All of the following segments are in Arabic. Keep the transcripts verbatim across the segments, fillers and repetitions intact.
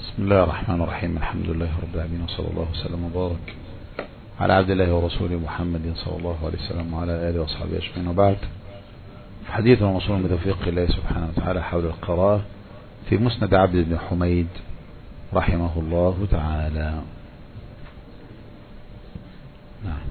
بسم الله الرحمن الرحيم. الحمد لله رب العالمين، وصلى الله وسلم وبارك على عبد الله ورسوله محمد صلى الله عليه وسلم وعلى آله وصحبه أجمعين، وبعد. حديث موصول بتوفيق الله سبحانه وتعالى حول القراءة في مسند عبد بن حميد رحمه الله تعالى. نعم.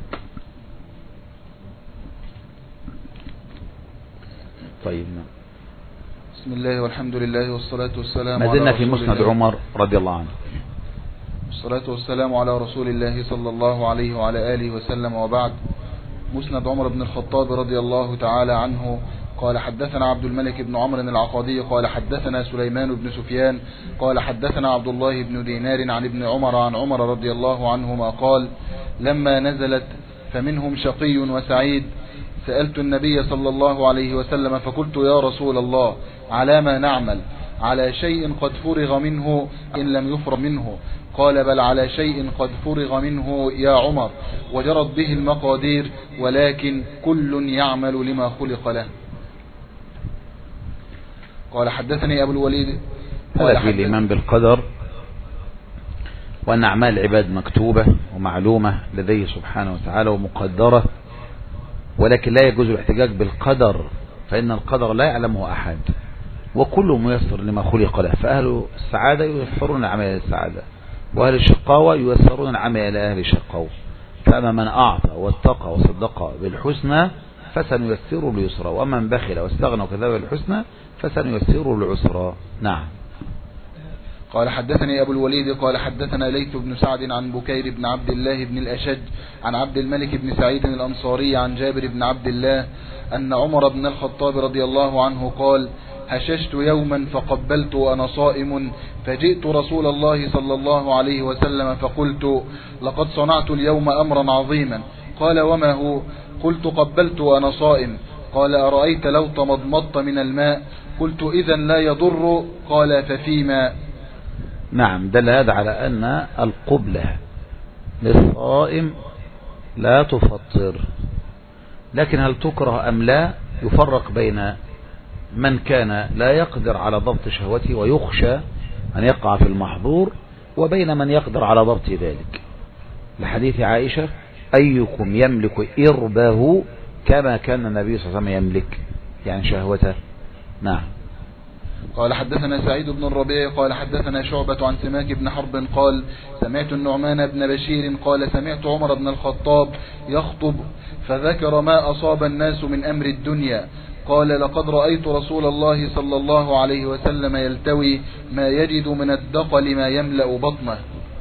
طيب. نعم. بسم الله والحمد لله والصلاة والسلام ما زلنا في مسند عمر رضي الله عنه. والصلاة والسلام على رسول الله صلى الله عليه وعلى آله وسلم، وبعد. مسند عمر بن الخطاب رضي الله تعالى عنه قال: حدثنا عبد الملك بن عمرو العقدي قال حدثنا سليمان بن سفيان قال حدثنا عبد الله بن دينار عن ابن عمر عن عمر رضي الله عنهما قال: لما نزلت فمنهم شقي وسعيد سألت النبي صلى الله عليه وسلم فقلت: يا رسول الله، على ما نعمل؟ على شيء قد فرغ منه إن لم يفرغ منه؟ قال: بل على شيء قد فرغ منه يا عمر، وجرت به المقادير، ولكن كل يعمل لما خلق له. قال: حدثني أبو الوليد قال في الإيمان بالقدر، وأن أعمال العباد مكتوبة ومعلومة لديه سبحانه وتعالى ومقدرة، ولكن لا يجوز الاحتجاج بالقدر، فإن القدر لا يعلمه أحد، وكل ميسر لما خلق له. فأهل السعادة ييسرون عمل السعادة، وأهل الشقاوة ييسرون عمل أهل الشقاوة. فأما من أعطى واتقى وصدق بالحسنى فسنيسره اليسرى، ومن بخل واستغنى وكذب بالحسنى فسنيسره العسرى. نعم. قال: حدثني أبو الوليد قال حدثنا ليث بن سعد عن بكير بن عبد الله بن الأشج عن عبد الملك بن سعيد الأنصاري عن جابر بن عبد الله أن عمر بن الخطاب رضي الله عنه قال: هششت يوما فقبلت وأنا صائم، فجئت رسول الله صلى الله عليه وسلم فقلت: لقد صنعت اليوم أمرا عظيما. قال: وما هو؟ قلت: قبلت وأنا صائم. قال: أرأيت لو تمضمضت من الماء؟ قلت: إذا لا يضر. قال: ففيما؟ نعم. دل هذا على أن القبلة للصائم لا تفطر، لكن هل تكره أم لا؟ يفرق بين من كان لا يقدر على ضبط شهوته ويخشى أن يقع في المحظور، وبين من يقدر على ضبط ذلك، لحديث عائشة: أيكم يملك إربه كما كان النبي صلى الله عليه وسلم يملك، يعني شهوته. نعم. قال: حدثنا سعيد بن الربيع قال حدثنا شعبة عن سماك بن حرب قال: سمعت النعمان بن بشير قال: سمعت عمر بن الخطاب يخطب فذكر ما أصاب الناس من أمر الدنيا. قال: لقد رأيت رسول الله صلى الله عليه وسلم يلتوي ما يجد من الدقل ما يملأ بطنه.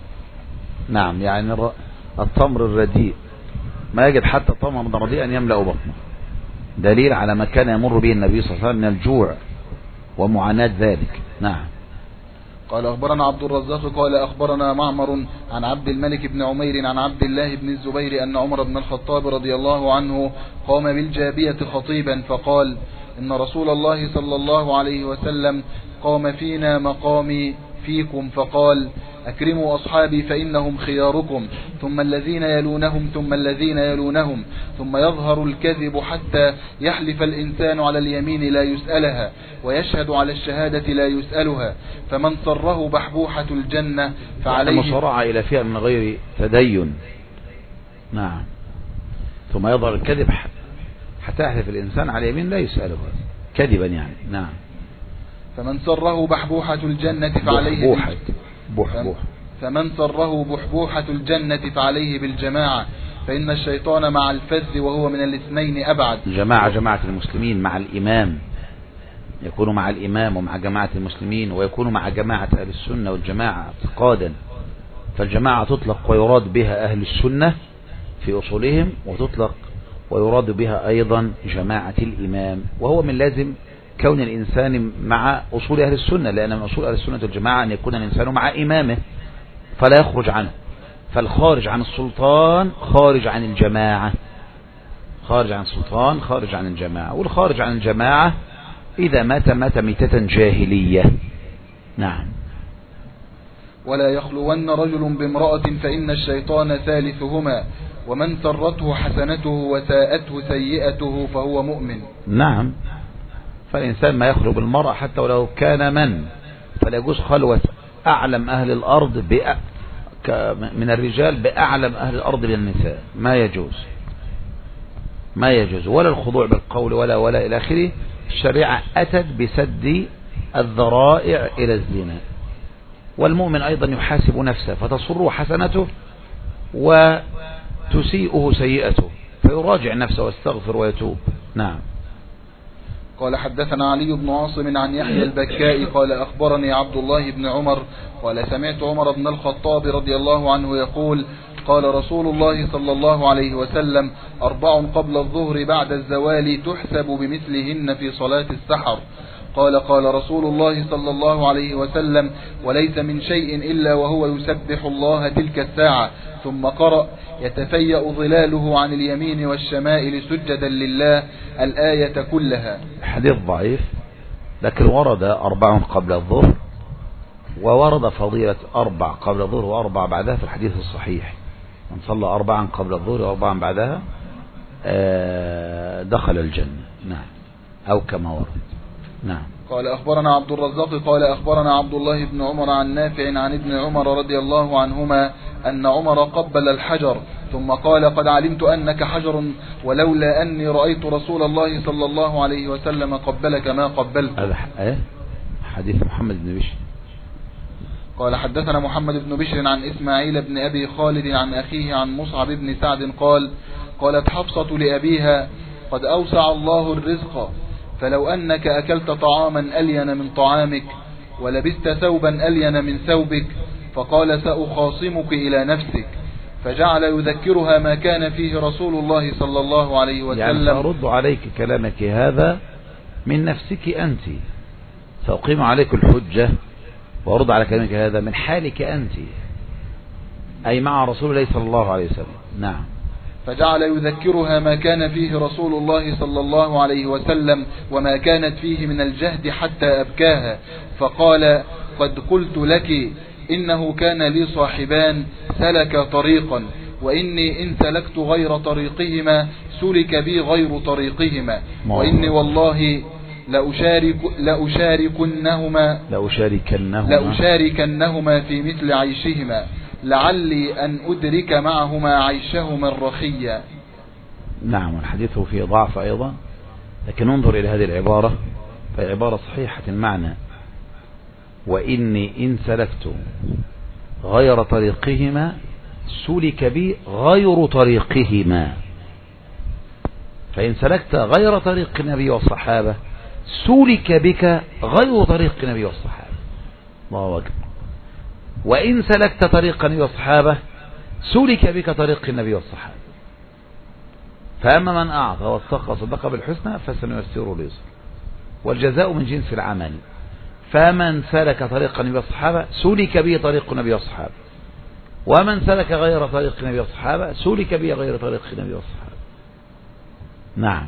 نعم، يعني التمر الرديء ما يجد حتى التمر رديئا يملأ بطنه، دليل على ما كان يمر به النبي صلى الله عليه وسلم من الجوع ومعاناة ذلك. نعم. قال: أخبرنا عبد الرزاق قال أخبرنا معمر عن عبد الملك بن عمير عن عبد الله بن الزبير أن عمر بن الخطاب رضي الله عنه قام بالجابية خطيبا فقال: إن رسول الله صلى الله عليه وسلم قام فينا مقامي فيكم، فقال: أكرموا أصحابي فإنهم خياركم، ثم الذين يلونهم ثم الذين يلونهم، ثم يظهر الكذب حتى يحلف الإنسان على اليمين لا يسألها، ويشهد على الشهادة لا يسألها، فمن صره بحبوحة الجنة فعليه. مصارعة إلى فئة من غير تدين. نعم. ثم يظهر الكذب حتى يحلف الإنسان على اليمين لا يسألها كذبا، يعني. نعم. فمن صره بحبوحة الجنة فعليه بحبوحة بحبوح. فمن صره بحبوحة الجنة فعليه بالجماعة، فإن الشيطان مع الفز وهو من الاثنين أبعد. جماعة جماعة المسلمين مع الإمام، يكون مع الإمام ومع جماعة المسلمين، ويكون مع جماعة أهل السنة والجماعة اعتقادا. فالجماعة تطلق ويراد بها أهل السنة في أصولهم، وتطلق ويراد بها أيضا جماعة الإمام، وهو من لازم كون الإنسان مع أصول أهل السنة، لأن من أصول أهل السنة والجماعة أن يكون الإنسان مع إمامه فلا يخرج عنه. فالخارج عن السلطان خارج عن الجماعة، خارج عن السلطان خارج عن الجماعة، والخارج عن الجماعة إذا مات مات ميتة جاهلية. نعم. ولا يخلون رجل بامرأة فإن الشيطان ثالثهما، ومن سرته حسنته وساءته سيئته فهو مؤمن. نعم. فالإنسان ما يخلو بالمرأة حتى ولو كان من، فلا يجوز خلوة أعلم أهل الأرض بأ... من الرجال بأعلم أهل الأرض من النساء، ما يجوز ما يجوز ولا الخضوع بالقول ولا ولا إلى آخره. الشريعة أتت بسد الذرائع إلى الزنا. والمؤمن أيضا يحاسب نفسه فتسره حسنته وتسيئه سيئته، فيراجع نفسه واستغفر ويتوب. نعم. قال حدثنا علي بن عاصم عن يحيى البكائي قال أخبرني عبد الله بن عمر قال سمعت عمر بن الخطاب رضي الله عنه يقول قال رسول الله صلى الله عليه وسلم أربع قبل الظهر بعد الزوال تحسب بمثلهن في صلاة السحر. قال قال رسول الله صلى الله عليه وسلم وليس من شيء إلا وهو يسبح الله تلك الساعة. ثم قرأ يتفيأ ظلاله عن اليمين والشمائل سجدا لله الآية كلها. حديث ضعيف، لكن ورد أربع قبل الظهر وورد فضيلة أربع قبل الظهر وأربع بعدها في الحديث الصحيح. من صلى أربعا قبل الظهر وأربعا بعدها دخل الجنة. نعم، أو كما ورد. نعم. قال أخبرنا عبد الرزاق قال أخبرنا عبد الله بن عمر عن نافع عن ابن عمر رضي الله عنهما أن عمر قبل الحجر ثم قال قد علمت أنك حجر ولولا أني رأيت رسول الله صلى الله عليه وسلم قبلك ما قبلت. هذا إيه؟ حديث محمد بن بشر. قال حدثنا محمد بن بشر عن إسماعيل بن أبي خالد عن أخيه عن مصعب بن سعد قال قالت حفصة لأبيها قد أوسع الله الرزق فلو أنك أكلت طعاما ألين من طعامك ولبست ثوبا ألين من ثوبك. فقال سأخاصمك إلى نفسك. فجعل يذكرها ما كان فيه رسول الله صلى الله عليه وسلم. يعني أرد عليك كلامك هذا من نفسك أنت، سأقيم عليك الحجة وأرد على كلامك هذا من حالك أنت، أي مع رسول الله صلى الله عليه وسلم. نعم. فجعل يذكرها ما كان فيه رسول الله صلى الله عليه وسلم وما كانت فيه من الجهد حتى أبكاها. فقال قد قلت لك إنه كان لي صاحبان سلك طريقا وإني إن سلكت غير طريقهما سلك بي غير طريقهما وإني والله لأشارك لأشاركنهما لأشاركنهما لأشاركنهما في مثل عيشهما لعلي أن أدرك معهما عيشهما الرخية. نعم. الحديث فيه ضعف أيضا، لكن انظر إلى هذه العبارة فهي عبارة صحيحة المعنى. وإني إن سلكت غير طريقهما سلك بي غير طريقهما. فإن سلكت غير طريق النبي والصحابة سلك بك غير طريق النبي والصحابة. الله أكبر. وإن سلكت طريق النبي والصحابة سلك بك طريق النبي والصحابة. فأما من أعطى واتقى وصدق بالحسنى فسنيسره لليسر والجزاء من جنس العمل. فمن سلك طريق النبي والصحابة سلك به طريق النبي والصحابة ومن سلك غير طريق النبي والصحابة سلك به غير طريق النبي والصحابة. نعم.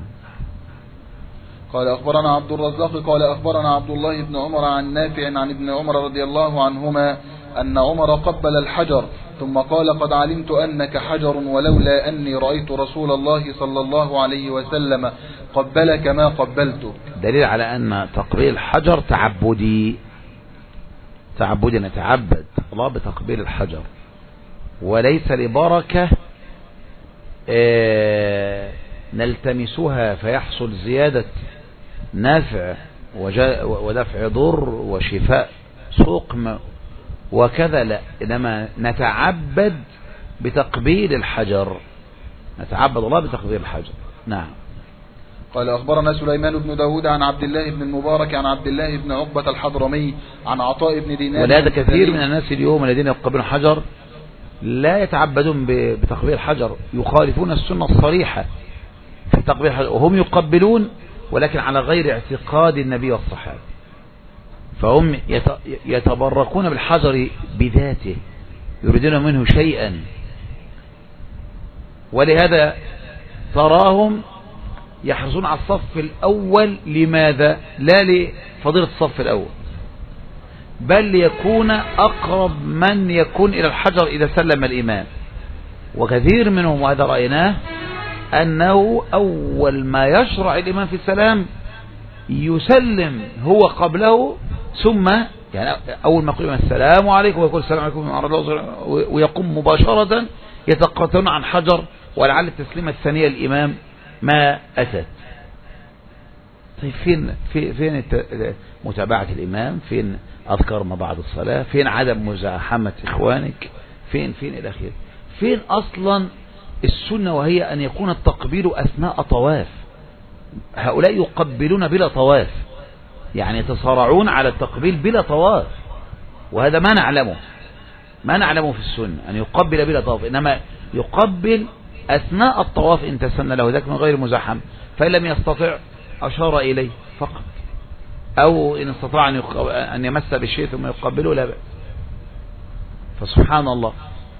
قال أخبرنا عبد الرزاق قال أخبرنا عبد الله بن عمر عن نافع عن ابن عمر رضي الله عنهما أن عمر قبل الحجر ثم قال قد علمت أنك حجر ولولا أني رأيت رسول الله صلى الله عليه وسلم قبلك ما قبلتك. دليل على أن تقبيل الحجر تعبدي، تعبدي نتعبد الله بتقبيل الحجر وليس لبركة اه نلتمسها فيحصل زيادة نافع ودفع ضر وشفاء سقم وكذا، لا، إنما نتعبد بتقبيل الحجر، نتعبد الله بتقبيل الحجر. نعم. قال أخبرنا سليمان بن داود عن عبد الله بن المبارك عن عبد الله بن عقبة الحضرمي عن عطاء بن دينار. ولهذا كثير من الناس اليوم الذين يقبلون الحجر لا يتعبدون بتقبيل الحجر، يخالفون السنة الصريحة في تقبيل الحجر وهم يقبلون ولكن على غير اعتقاد النبي والصحابة، فهم يتبركون بالحجر بذاته يريدون منه شيئا. ولهذا تراهم يحرصون على الصف الأول. لماذا؟ لا لفضيلة الصف الأول، بل ليكون أقرب من يكون إلى الحجر إذا سلم الإمام. وكثير منهم وهذا رأيناه أنه أول ما يشرع الإمام في السلام يسلم هو قبله ثم يعني أول ما يقول السلام عليكم ويقول السلام عليكم ويقوم مباشرة يتقاتلون عن حجر، ولعل التسليمة الثانية الإمام ما أتت. طيب فين فين متابعة الإمام؟ فين أذكار ما بعد الصلاة؟ فين عدم مزاحمة إخوانك؟ فين فين إلى آخره؟ فين أصلا السنة وهي أن يكون التقبيل أثناء طواف؟ هؤلاء يقبلون بلا طواف، يعني يتصارعون على التقبيل بلا طواف، وهذا ما نعلمه ما نعلمه في السنة أن يقبل بلا طواف، إنما يقبل أثناء الطواف إن تسنى له ذلك من غير مزاحم، فإن لم يستطع أشار إليه فقط، أو إن استطاع أن يمس بشيء ثم يقبله لا بأس. فسبحان الله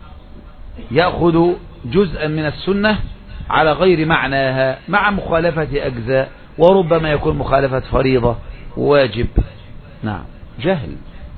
يأخذ جزءا من السنة على غير معناها مع مخالفة أجزاء، وربما يكون مخالفة فريضة واجب. نعم جهل.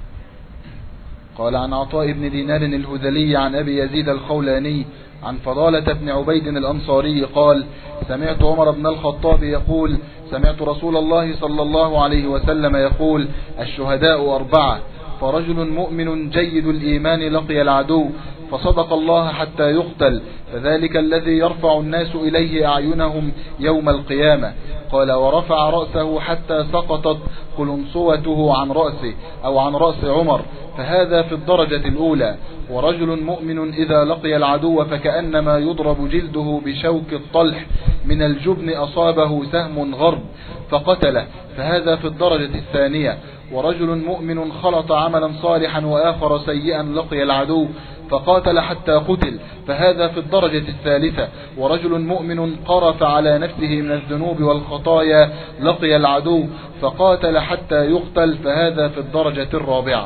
قال عن عطاء بن دينار الهذلي عن أبي يزيد الخولاني عن فضالة بن عبيد الأنصاري قال: سمعت عمر بن الخطاب يقول: سمعت رسول الله صلى الله عليه وسلم يقول: الشهداء أربعة، فرجل مؤمن جيد الإيمان لقي العدو فصدق الله حتى يقتل، فذلك الذي يرفع الناس إليه أعينهم يوم القيامة. قال: ورفع رأسه حتى سقطت قلنصوته عن رأسه أو عن رأس عمر، فهذا في الدرجة الأولى. ورجل مؤمن إذا لقي العدو فكأنما يضرب جلده بشوك الطلح من الجبن أصابه سهم غرب فقتله، فهذا في الدرجة الثانية. ورجل مؤمن خلط عملا صالحا وآخر سيئا لقي العدو فقاتل حتى قتل، فهذا في الدرجة الثالثة. ورجل مؤمن قرف على نفسه من الذنوب والخطايا لقي العدو فقاتل حتى يقتل، فهذا في الدرجة الرابعة.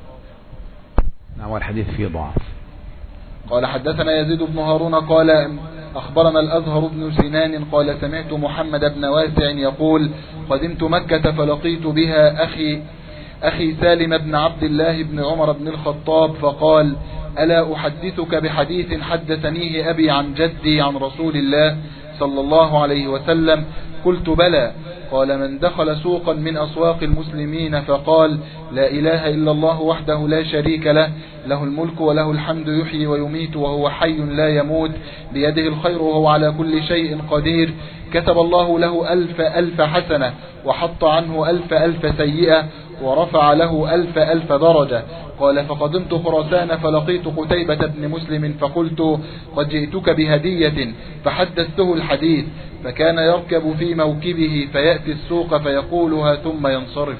نعم والحديث فيه ضعف. قال حدثنا يزيد بن هارون قال أخبرنا الأزهر بن سنان قال: سمعت محمد بن واسع يقول: قدمت مكة فلقيت بها أخي أخي سالم بن عبد الله بن عمر بن الخطاب فقال: ألا أحدثك بحديث حدثنيه أبي عن جدي عن رسول الله صلى الله عليه وسلم؟ قلت: بلى. قال: من دخل سوقا من أسواق المسلمين فقال: لا إله إلا الله وحده لا شريك له، له الملك وله الحمد يحيي ويميت وهو حي لا يموت، بيده الخير وهو على كل شيء قدير، كتب الله له ألف ألف حسنة وحط عنه ألف ألف سيئة ورفع له ألف ألف درجة. قال: فقدمت خراسان فلقيت قتيبة بن مسلم فقلت: قد جئتك بهدية، فحدثته الحديث، فكان يركب في موكبه فيأتي السوق فيقولها ثم ينصرف.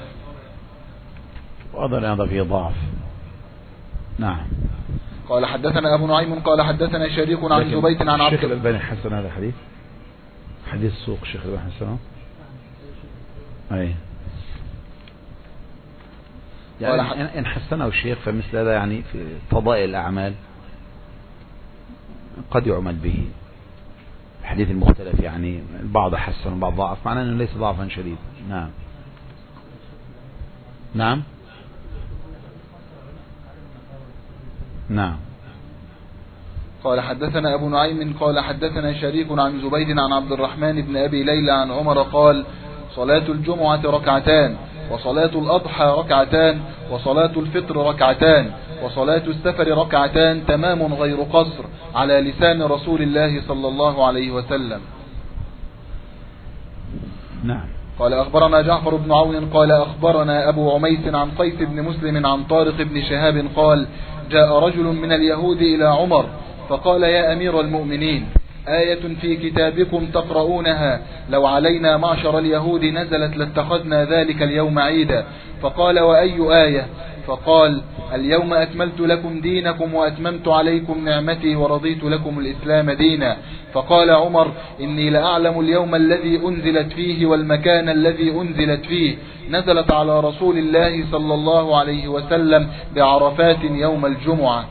وأظن هذا فيه ضعف. نعم. قال حدثنا أبو نعيم قال حدثنا شريك عن زبيد عن عبد الشيخ الألباني حسن هذا الحديث، حديث السوق الشيخ الألباني حسنه. أي يعني إن حسنه الشيخ فمثل هذا يعني في فضائل الأعمال قد يعمل به. الحديث المختلف يعني البعض حسن والبعض ضعف، معناه أنه ليس ضعفا شديد. نعم نعم نعم. قال حدثنا أبو نعيم قال حدثنا شريك عن زبيد عن عبد الرحمن بن أبي ليلى عن عمر قال: صلاة الجمعة ركعتان، وصلاة الأضحى ركعتان، وصلاة الفطر ركعتان، وصلاة السفر ركعتان، تمام غير قصر، على لسان رسول الله صلى الله عليه وسلم. نعم. قال أخبرنا جعفر بن عون قال أخبرنا أبو عميس عن قيس بن مسلم عن طارق بن شهاب قال: جاء رجل من اليهود إلى عمر فقال: يا أمير المؤمنين، آية في كتابكم تقرؤونها لو علينا معشر اليهود نزلت لاتخذنا ذلك اليوم عيدا. فقال: وأي آية؟ فقال: اليوم أكملت لكم دينكم وأتممت عليكم نعمتي ورضيت لكم الإسلام دينا. فقال عمر: إني لأعلم اليوم الذي أنزلت فيه والمكان الذي أنزلت فيه، نزلت على رسول الله صلى الله عليه وسلم بعرفات يوم الجمعة.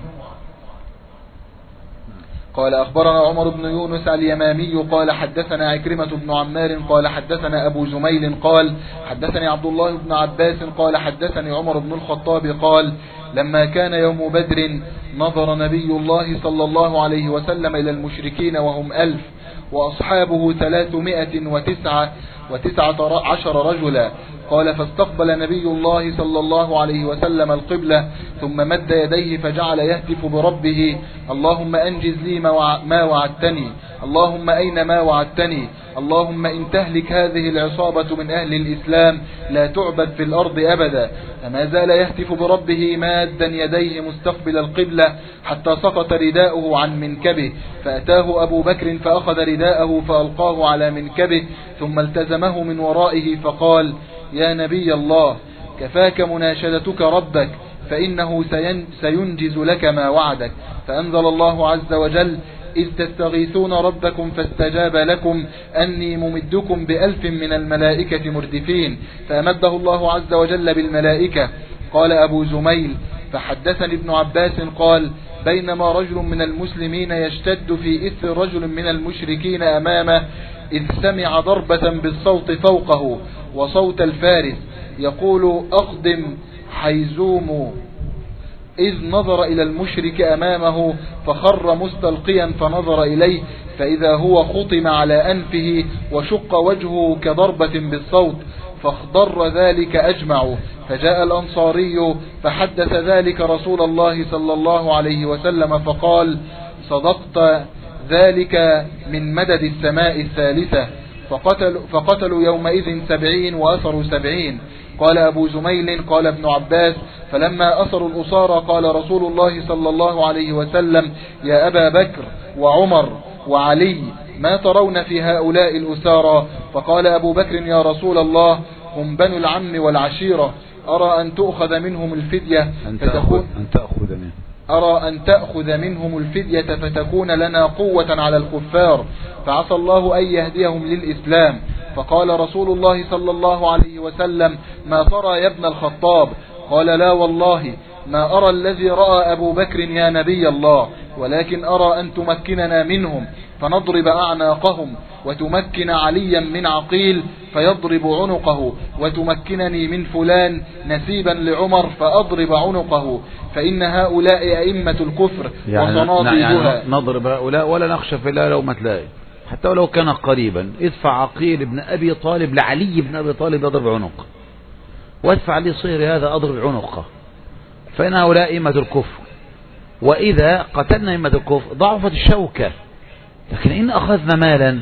قال أخبرنا عمر بن يونس اليمامي قال حدثنا عكرمة بن عمار قال حدثنا أبو زميل قال حدثني عبد الله بن عباس قال حدثني عمر بن الخطاب قال: لما كان يوم بدر نظر نبي الله صلى الله عليه وسلم إلى المشركين وهم ألف وأصحابه ثلاثمائة وتسعة وتسعة عشر رجلا، قال فاستقبل نبي الله صلى الله عليه وسلم القبلة ثم مد يديه فجعل يهتف بربه اللهم أنجز لي ما وعدتني، اللهم أين ما وعدتني، اللهم إن تهلك هذه العصابة من أهل الإسلام لا تعبد في الأرض أبدا. فما زال يهتف بربه مادا يديه مستقبل القبلة حتى سقط رداؤه عن منكبه، فأتاه أبو بكر فأخذ رداءه فألقاه على منكبه ثم التزمه من ورائه فقال يا نبي الله كفاك مناشدتك ربك فإنه سينجز لك ما وعدك. فأنزل الله عز وجل إذ تستغيثون ربكم فاستجاب لكم أني ممدكم بألف من الملائكة مردفين، فأمده الله عز وجل بالملائكة. قال أبو زميل فحدثني ابن عباس قال بينما رجل من المسلمين يشتد في إثر رجل من المشركين أمامه إذ سمع ضربة بالصوت فوقه وصوت الفارس يقول أقدم حيزوم، إذ نظر إلى المشرك أمامه فخر مستلقيا فنظر إليه فإذا هو خطم على أنفه وشق وجهه كضربة بالصوت فاخضر ذلك أجمع. فجاء الأنصاري فحدث ذلك رسول الله صلى الله عليه وسلم فقال صدقت ذلك من مدد السماء الثالثة. فقتلوا, فقتلوا يومئذ سبعين وأسروا سبعين. قال أبو زميل قال ابن عباس فلما أسروا الأسارى قال رسول الله صلى الله عليه وسلم يا أبا بكر وعمر وعلي ما ترون في هؤلاء الأسارى؟ فقال أبو بكر يا رسول الله هم بنو العم والعشيرة، أرى أن تأخذ منهم الفدية فتكون أن تأخذ منهم أرى أن تأخذ منهم الفدية فتكون لنا قوة على الكفار، فعسى الله أن يهديهم للإسلام. فقال رسول الله صلى الله عليه وسلم ما ترى يا ابن الخطاب؟ قال لا والله ما أرى الذي رأى أبو بكر يا نبي الله، ولكن أرى أن تمكننا منهم فنضرب أعناقهم وتمكن عليا من عقيل فيضرب عنقه وتمكنني من فلان نسيبا لعمر فأضرب عنقه، فإن هؤلاء أئمة الكفر يعني وصناديدها. يعني نضرب هؤلاء ولا نخشى في الله لومة لائم، حتى ولو كان قريبا. ادفع عقيل بن أبي طالب لعلي بن أبي طالب يضرب عنقه، وادفع لي صير هذا أضرب عنقه، فإن هؤلاء أئمة الكفر، وإذا قتلنا أئمة الكفر ضعفت الشوكة. لكن إن أخذنا مالا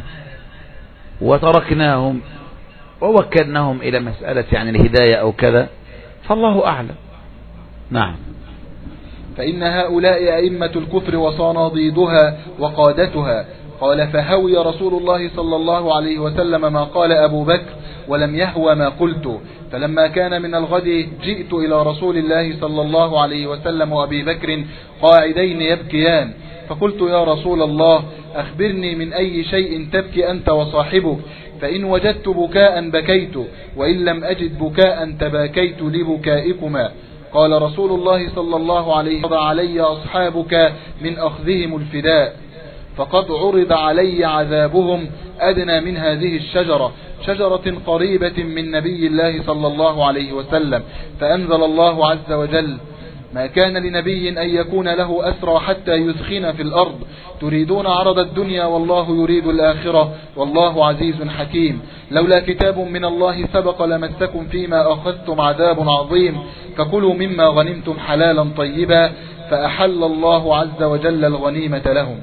وتركناهم ووكلناهم إلى مسألة يعني الهداية أو كذا فالله أعلم. نعم. فإن هؤلاء أئمة الكفر وصناديدها وقادتها. قال فهوي رسول الله صلى الله عليه وسلم ما قال أبو بكر ولم يهوى ما قلت. فلما كان من الغد جئت إلى رسول الله صلى الله عليه وسلم وأبي بكر قاعدين يبكيان، فقلت يا رسول الله أخبرني من أي شيء تبكي أنت وصاحبك، فإن وجدت بكاء بكيت وإن لم أجد بكاء تباكيت لبكائكما. قال رسول الله صلى الله عليه وسلم علي أصحابك من أخذهم الفداء، فقد عرض علي عذابهم أدنى من هذه الشجرة، شجرة قريبة من نبي الله صلى الله عليه وسلم. فأنزل الله عز وجل ما كان لنبي أن يكون له أسرى حتى يثخن في الأرض تريدون عرض الدنيا والله يريد الآخرة والله عزيز حكيم. لولا كتاب من الله سبق لمسكم فيما أخذتم عذاب عظيم، فكلوا مما غنمتم حلالا طيبا، فأحل الله عز وجل الغنيمة لهم.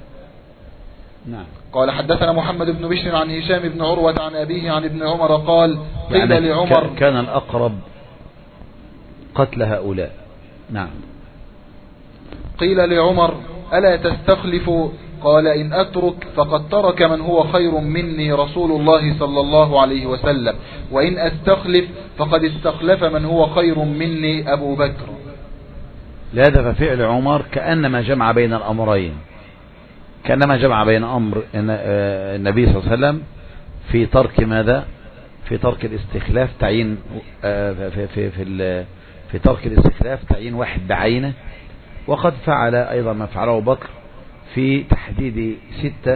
نعم. قال حدثنا محمد بن بشر عن هشام بن عروة عن أبيه عن ابن عمر قال قيل يعني لعمر كان الأقرب قتل هؤلاء. نعم. قيل لعمر ألا تستخلف؟ قال إن أترك فقد ترك من هو خير مني رسول الله صلى الله عليه وسلم، وإن أستخلف فقد استخلف من هو خير مني أبو بكر. لهذا ففعل عمر كأنما جمع بين الأمرين، كأنما جمع بين أمر النبي صلى الله عليه وسلم في ترك ماذا؟ في ترك الاستخلاف تعيين في في في في ترك الاستخلاف تعيين واحد بعينه، وقد فعل أيضا ما فعله أبو بكر في تحديد ستة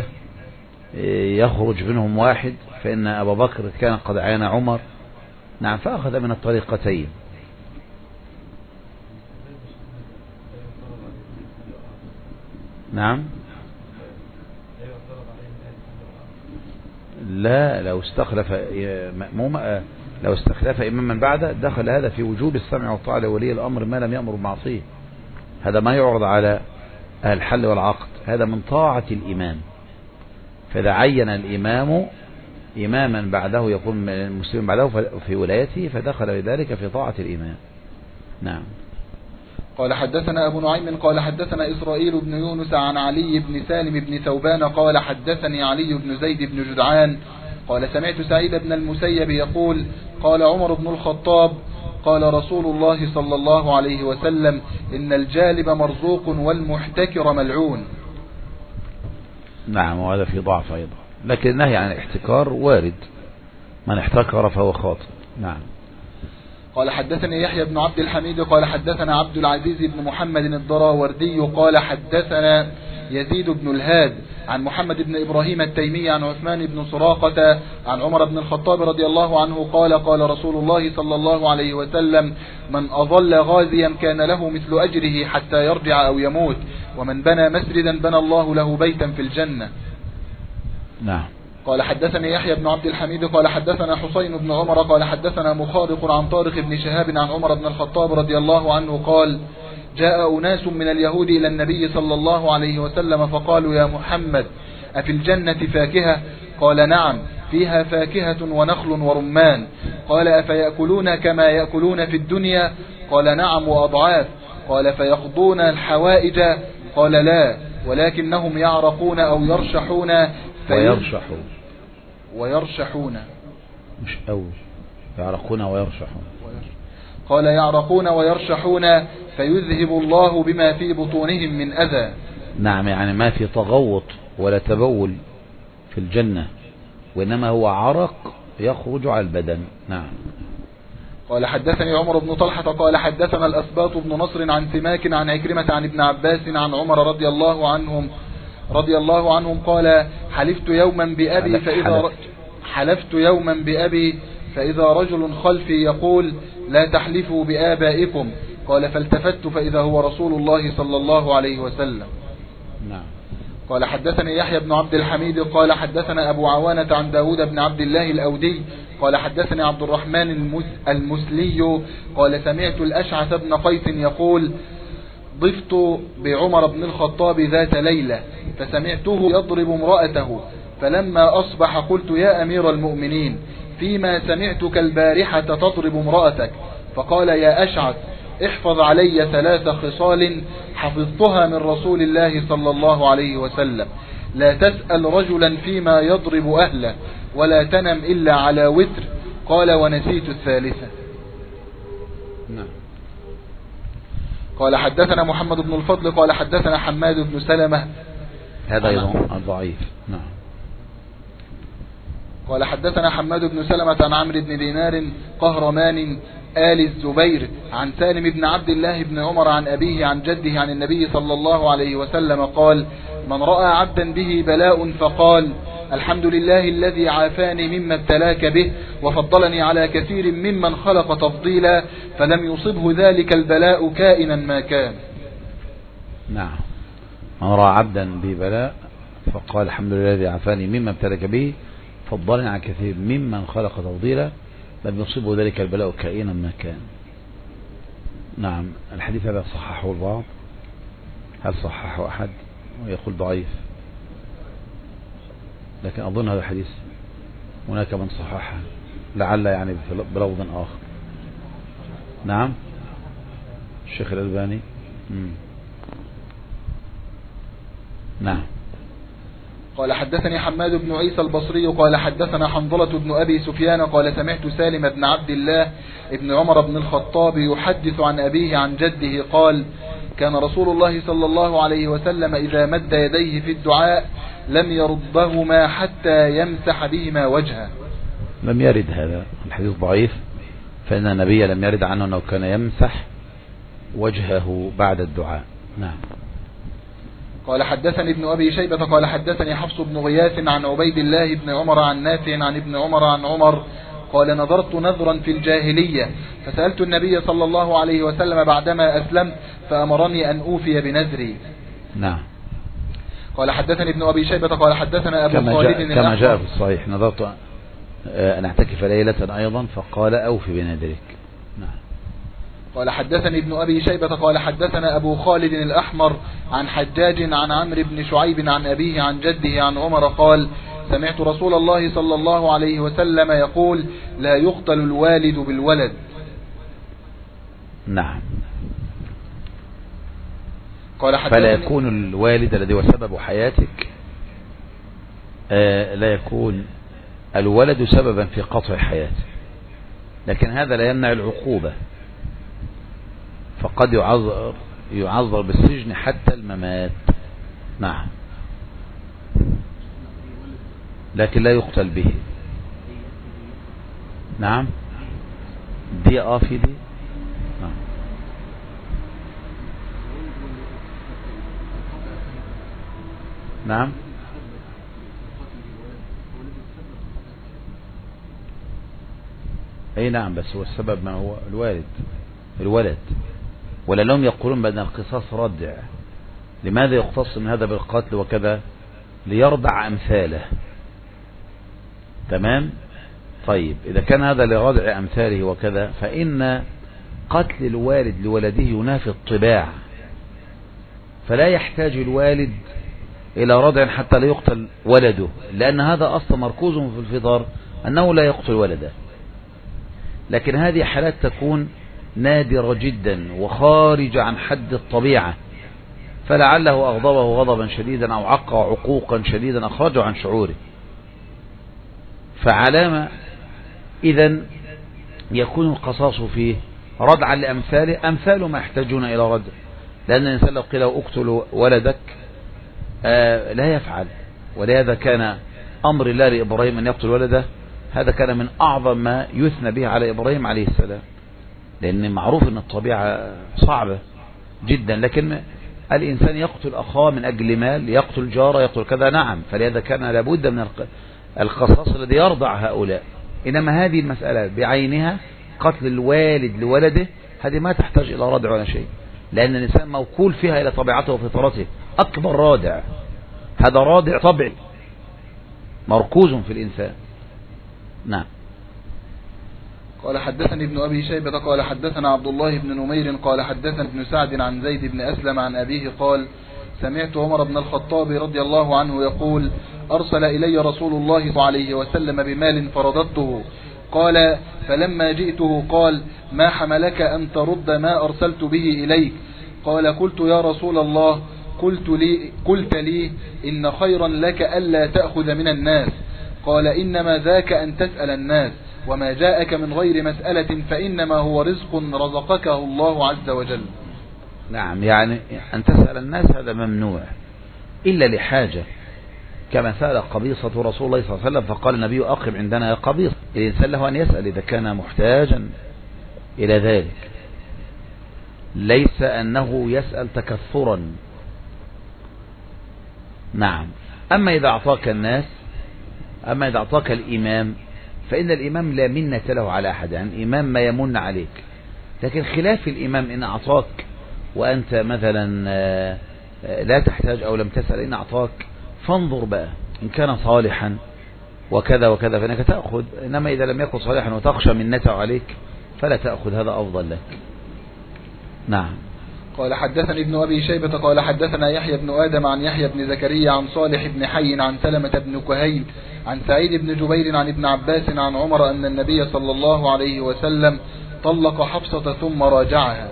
يخرج منهم واحد، فإن أبا بكر كان قد عين عمر. نعم. فأخذ من الطريقتين. نعم. لا لو استخلف مأموم لو استخلف إماما بعده دخل هذا في وجوب السمع والطاعة لولي الأمر ما لم يأمر بمعصية. هذا ما يعرض على الحل والعقد، هذا من طاعة الإمام. فإذا عين الإمام إماما بعده يكون المسلم بعده في ولايته فدخل بذلك في طاعة الإمام. نعم. قال حدثنا أبو نعيم قال حدثنا إسرائيل بن يونس عن علي بن سالم بن ثوبان قال حدثني علي بن زيد بن جدعان قال سمعت سعيد بن المسيب يقول قال عمر بن الخطاب قال رسول الله صلى الله عليه وسلم إن الجالب مرزوق والمحتكر ملعون. نعم، وهذا في ضعف أيضا، لكن النهي عن الاحتكار وارد، من احتكر فهو خاطئ. نعم. قال حدثني يحيى بن عبد الحميد قال حدثنا عبد العزيز بن محمد الضراوردي قال حدثنا يزيد بن الهاد عن محمد بن إبراهيم التيمي عن عثمان بن سراقة عن عمر بن الخطاب رضي الله عنه قال قال رسول الله صلى الله عليه وسلم من أظل غازيا كان له مثل أجره حتى يرجع أو يموت، ومن بنى مسجدا بنى الله له بيتا في الجنة. نعم. قال حدثني يحيى بن عبد الحميد قال حدثنا حسين بن عمر قال حدثنا مخارق عن طارق بن شهاب عن عمر بن الخطاب رضي الله عنه قال جاء أناس من اليهود إلى النبي صلى الله عليه وسلم فقالوا يا محمد أفي الجنة فاكهة؟ قال نعم فيها فاكهة ونخل ورمان. قال أفيأكلون كما يأكلون في الدنيا؟ قال نعم وأضعاف. قال فيقضون الحوائج؟ قال لا ولكنهم يعرقون أو يرشحون ويرشحون ويرشحون مش أو يعرقون ويرشحون. قال يعرقون ويرشحون فيذهب الله بما في بطونهم من أذى. نعم، يعني ما في تغوط ولا تبول في الجنة، وإنما هو عرق يخرج على البدن. نعم. قال حدثني عمر بن طلحة قال حدثنا الأسباط بن نصر عن سماك عن عكرمة عن ابن عباس عن عمر رضي الله عنهم رضي الله عنهم قال حلفت يوما بأبي فإذا حلفت يوما بأبي فإذا رجل خلفي يقول لا تحلفوا بآبائكم. قال فالتفت فإذا هو رسول الله صلى الله عليه وسلم. نعم. قال حدثني يحيى بن عبد الحميد قال حدثنا أبو عوانة عن داود بن عبد الله الأودي قال حدثني عبد الرحمن المسلي قال سمعت الأشعث بن قيس يقول ضفت بعمر بن الخطاب ذات ليلة فسمعته يضرب امرأته، فلما أصبح قلت يا أمير المؤمنين فيما سمعتك البارحة تضرب امرأتك؟ فقال يا أشعث احفظ علي ثلاث خصال حفظتها من رسول الله صلى الله عليه وسلم، لا تسأل رجلا فيما يضرب أهله ولا تنم إلا على وتر. قال ونسيت الثالثة. نعم. قال حدثنا محمد بن الفضل قال حدثنا حماد بن سلمة هذا أيضا ضعيف. نعم. قال حدثنا حماد بن سلمة عن عمرو بن دينار قهرمان آل الزبير عن سالم بن عبد الله بن عمر عن أبيه عن جده عن النبي صلى الله عليه وسلم قال من رأى عبدا به بلاء فقال الحمد لله الذي عافاني مما ابتلاك به وفضلني على كثير ممن خلق تفضيلا فلم يصبه ذلك البلاء كائنا ما كان. نعم. من رأى عبدا به بلاء فقال الحمد لله الذي عافاني مما ابتلاك به فضلني على كثير ممن خلق تفضيلا لم يصبه ذلك البلاء كائنا ما كان. نعم. الحديث هذا صححه البعض، هل صححه أحد ويقول ضعيف؟ لكن أظن هذا الحديث هناك من صححه لعل يعني بلفظ آخر. نعم. الشيخ الألباني. مم. نعم. قال حدثني حماد بن عيسى البصري قال حدثنا حنظلة بن أبي سفيان قال سمعت سالم بن عبد الله ابن عمر بن الخطاب يحدث عن أبيه عن جده قال كان رسول الله صلى الله عليه وسلم إذا مد يديه في الدعاء لم يردهما حتى يمسح بهما وجهه. لم يرد هذا الحديث ضعيف، فإن النبي لم يرد عنه أنه كان يمسح وجهه بعد الدعاء. نعم. قال حدثني ابن أبي شيبة قال حدثني حفص بن غياث عن عبيد الله بن عمر عن نافع عن ابن عمر عن عمر قال نظرت نظرا في الجاهلية فسألت النبي صلى الله عليه وسلم بعدما أسلمت فأمرني أن أوفي بنذري. نعم. قال حدثني ابن أبي شيبة قال حدثنا أبو كما خالد جاء, كما جاء في الصحيح نظرت أن اعتكف ليلة أيضا فقال أوفي بنذرك. نعم. قال حدثني ابن أبي شيبة قال حدثنا أبو خالد الأحمر عن حجاج عن عمرو بن شعيب عن أبيه عن جده عن عمر قال سمعت رسول الله صلى الله عليه وسلم يقول لا يقتل الوالد بالولد. نعم. قال فلا يكون الوالد الذي هو سبب حياتك آه لا يكون الولد سببا في قطع حياتك، لكن هذا لا يمنع العقوبة، فقد يعذر يعذر بالسجن حتى الممات. نعم. لكن لا يقتل به. نعم. دي اه في دي. نعم. نعم. اي نعم، بس هو السبب ما هو الوالد الولد. ولا لهم يقولون بأن القصاص ردع. لماذا يختص من هذا بالقتل وكذا؟ ليرضع أمثاله. تمام. طيب إذا كان هذا لردع أمثاله وكذا، فإن قتل الوالد لولده ينافي الطباع، فلا يحتاج الوالد إلى ردع حتى لا يقتل ولده، لأن هذا أصلا مركوز في الفطر أنه لا يقتل ولده. لكن هذه حالات تكون نادرة جدا وخارجة عن حد الطبيعة، فلعله أغضبه غضبا شديدا أو عق عقوقا شديدا أخرجه عن شعوره. فعلامة إذن يكون القصاص فيه ردعا لأمثاله، أمثاله ما يحتاجون إلى ردع، لأن الإنسان لو قيل اقتل ولدك آه لا يفعل. ولهذا كان أمر الله لإبراهيم أن يقتل ولده، هذا كان من أعظم ما يثنى به على إبراهيم عليه السلام، لأن معروف أن الطبيعة صعبة جدا، لكن الإنسان يقتل أخاه من أجل مال، يقتل جاره، يقتل كذا. نعم. فلهذا كان لابد من القصاص الذي يرضع هؤلاء. إنما هذه المسألة بعينها قتل الوالد لولده، هذه ما تحتاج إلى ردع ولا شيء، لأن الإنسان موكول فيها إلى طبيعته وفطرته. أكبر رادع هذا رادع طبعي مركوز في الإنسان. نعم. قال حدثني ابن أبي شيبة قال حدثنا عبد الله بن نمير قال حدثنا ابن سعد عن زيد بن أسلم عن أبيه قال سمعت عمر بن الخطاب رضي الله عنه يقول أرسل إلي رسول الله صلى الله عليه وسلم بمال فرددته. قال فلما جئته قال ما حملك أن ترد ما أرسلت به إليك؟ قال قلت يا رسول الله قلت لي, قلت لي إن خيرا لك ألا تأخذ من الناس. قال إنما ذاك أن تسأل الناس، وما جاءك من غير مسألة فإنما هو رزق رزقكه الله عز وجل. نعم. يعني أن تسأل الناس هذا ممنوع إلا لحاجة، كما سأل قبيصة رسول الله صلى الله عليه وسلم فقال النبي أقم عندنا يا قبيصة. الإنسان له أن يسأل إذا كان محتاجا إلى ذلك، ليس أنه يسأل تكثرا. نعم. أما إذا أعطاك الناس، أما إذا أعطاك الإمام، فإن الإمام لا منة له على أحد، يعني الإمام ما يمن عليك. لكن خلاف الإمام إن أعطاك وأنت مثلا لا تحتاج أو لم تسأل، إن أعطاك فانظر بقى إن كان صالحا وكذا وكذا فإنك تأخذ، إنما إذا لم يكن صالحا وتخشى منته عليك فلا تأخذ، هذا أفضل لك. نعم. قال حدثني ابن أبي شيبة قال حدثنا يحيى بن آدم عن يحيى بن زكريا عن صالح بن حي عن سلمة بن كهيل عن سعيد بن جبير عن ابن عباس عن عمر أن النبي صلى الله عليه وسلم طلق حفصة ثم راجعها.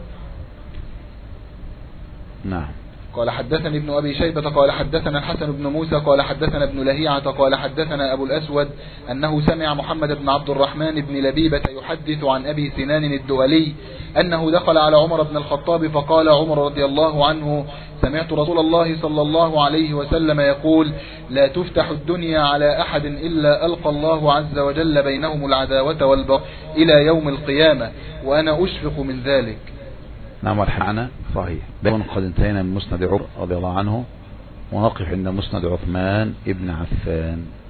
نعم. قال حدثني ابن أبي شيبة قال حدثنا الحسن بن موسى قال حدثنا ابن لهيعة قال حدثنا أبو الأسود أنه سمع محمد بن عبد الرحمن بن لبيبة يحدث عن أبي سنان الدؤلي أنه دخل على عمر بن الخطاب فقال عمر رضي الله عنه سمعت رسول الله صلى الله عليه وسلم يقول لا تفتح الدنيا على أحد إلا ألقى الله عز وجل بينهم العداوة والبغضاء إلى يوم القيامة وأنا أشفق من ذلك. نعم. والحعنة صحيح. قد انتهينا من مسند عمر رضي الله عنه ونقف عند مسند عثمان ابن عفان.